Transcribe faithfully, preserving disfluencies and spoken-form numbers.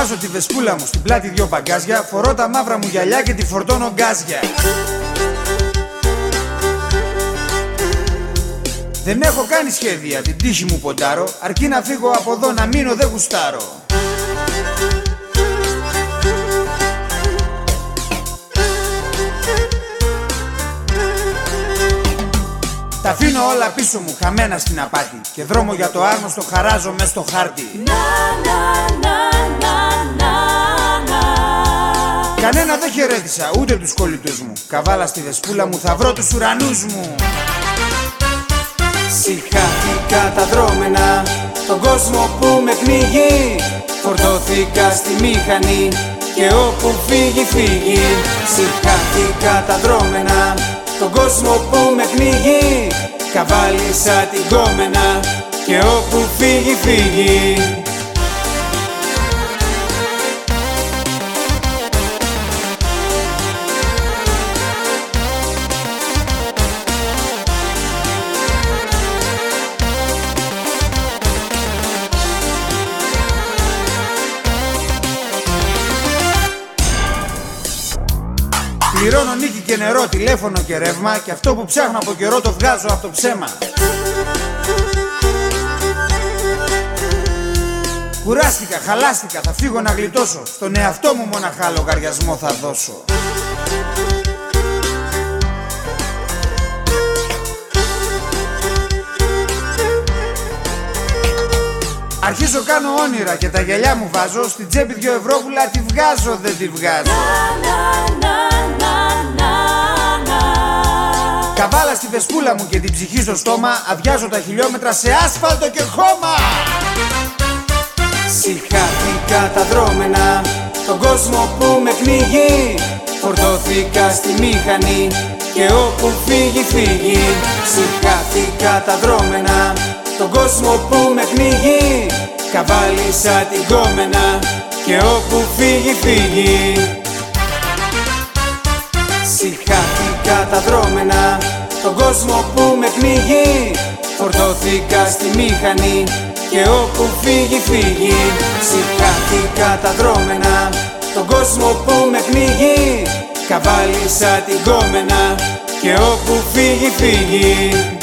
Βάζω τη βεσπούλα μου στην πλάτη δυο μπαγκάζια, φορώ τα μαύρα μου γυαλιά και τη φορτώνω γκάζια. Δεν έχω κάνει σχέδια, την τύχη μου ποντάρω, αρκεί να φύγω από εδώ, να μείνω δεν γουστάρω. Τα αφήνω όλα πίσω μου, χαμένα στην απάτη, και δρόμο για το άρμοστο χαράζω μες στο χάρτη. Να, να, να, να, να, να. Κανένα δεν χαιρέτησα, ούτε τους κολλητούς μου. Καβάλα στη δεσπούλα μου, θα βρω τους ουρανούς μου. Συχάθηκα τα δρόμενα, τον κόσμο που με πνίγει. Φορτώθηκα στη μηχανή και όπου φύγει φύγει. Συχάθηκα τα δρόμενα, τον κόσμο που με πνίγει. Καβάλισα την κόμενα και όπου φύγει φύγει. Πληρώνω νίκη και νερό, τηλέφωνο και ρεύμα, και αυτό που ψάχνω από καιρό το βγάζω από το ψέμα. Κουράστηκα, χαλάστηκα, θα φύγω να γλιτώσω. Στον εαυτό μου μοναχά λογαριασμό θα δώσω. Αρχίζω κάνω όνειρα και τα γυαλιά μου βάζω. Στην τσέπη δυο ευρώβουλα τη βγάζω, δεν τη βγάζω. Καβάλα στη βεσπούλα μου και την ψυχή στο στόμα. Αδειάζω τα χιλιόμετρα σε άσφαλτο και χώμα. Συχάθηκα τα δρόμενα, τον κόσμο που με πνίγει. Φορτώθηκα στη μηχανή και όπου φύγει φύγει. Συχάθηκα τα δρόμενα, τον κόσμο που με πνίγει. Καβάλισα την κόμενα και όπου φύγει φύγει. Συχάθηκα τα δρόμενα, τον κόσμο που με πνίγει. Φορτώθηκα στη μηχανή και όπου φύγει φύγει. Συχάθηκα τα δρόμενα, τον κόσμο που με πνίγει. Καβάλισα την κόμενα και όπου φύγει φύγει.